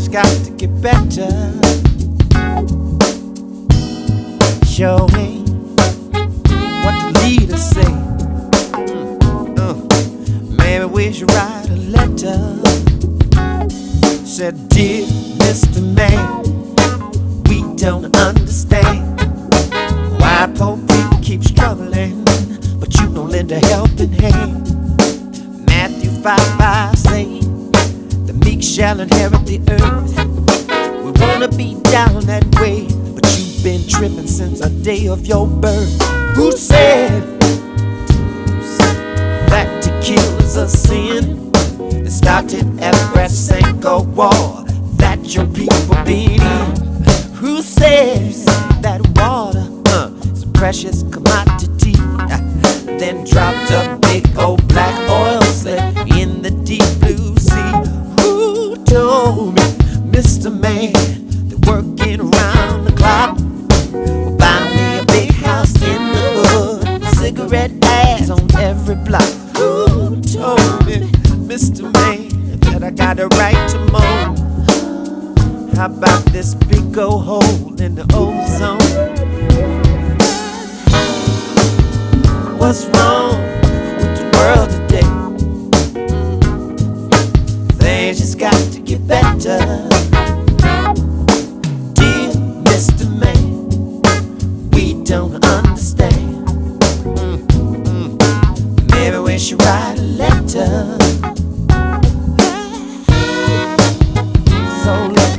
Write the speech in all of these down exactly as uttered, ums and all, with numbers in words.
Things got to get better. Show me what the leaders say. Mm, uh, maybe we should write a letter. Said, dear Mister Man, we don't understand why poor people keep struggling, but you don't lend a helping hand. Matthew five five say, the meek shall inherit the earth. We wanna be down that way, but you've been tripping since the day of your birth. Who said that to kill is a sin? It started at Brasenko War that your people been in. Who says that water uh, is a precious commodity? Uh, then dropped a big old black oil slick in the deep blue sea. Who told me, Mister Man, that working around the clock will buy me a big house in the hood, cigarette ads on every block? Who told me, Mister Man, that I got a right to moan? How about this big old hole in the ozone? What's wrong with the world today? Mm. Things just got to get better. Dear Mister Man, we don't understand. Mm, mm. Maybe we should write a letter. So look,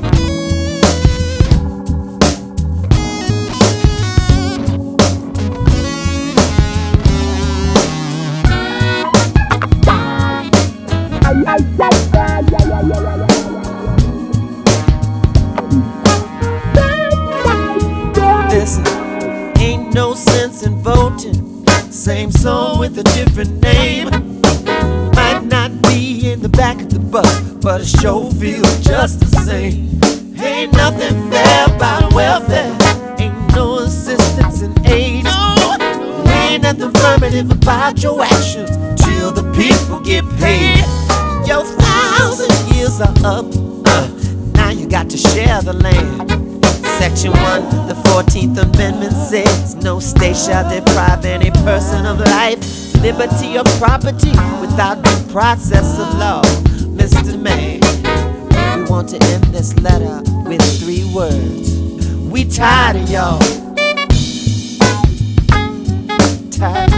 listen, ain't no sense in voting. Same song with a different name. Might not be in the back of the bus, but it sure feels just the same. Ain't nothing fair about welfare. Ain't no assistance in aid. Ain't nothing affirmative about your actions till the people get paid. Your thousand years are up. Uh, now you got to share the land. Section one, the fourteenth Amendment says no state shall deprive any person of life, liberty, or property without due process of law. Mister Man, we want to end this letter with three words. We tired of y'all. Tired.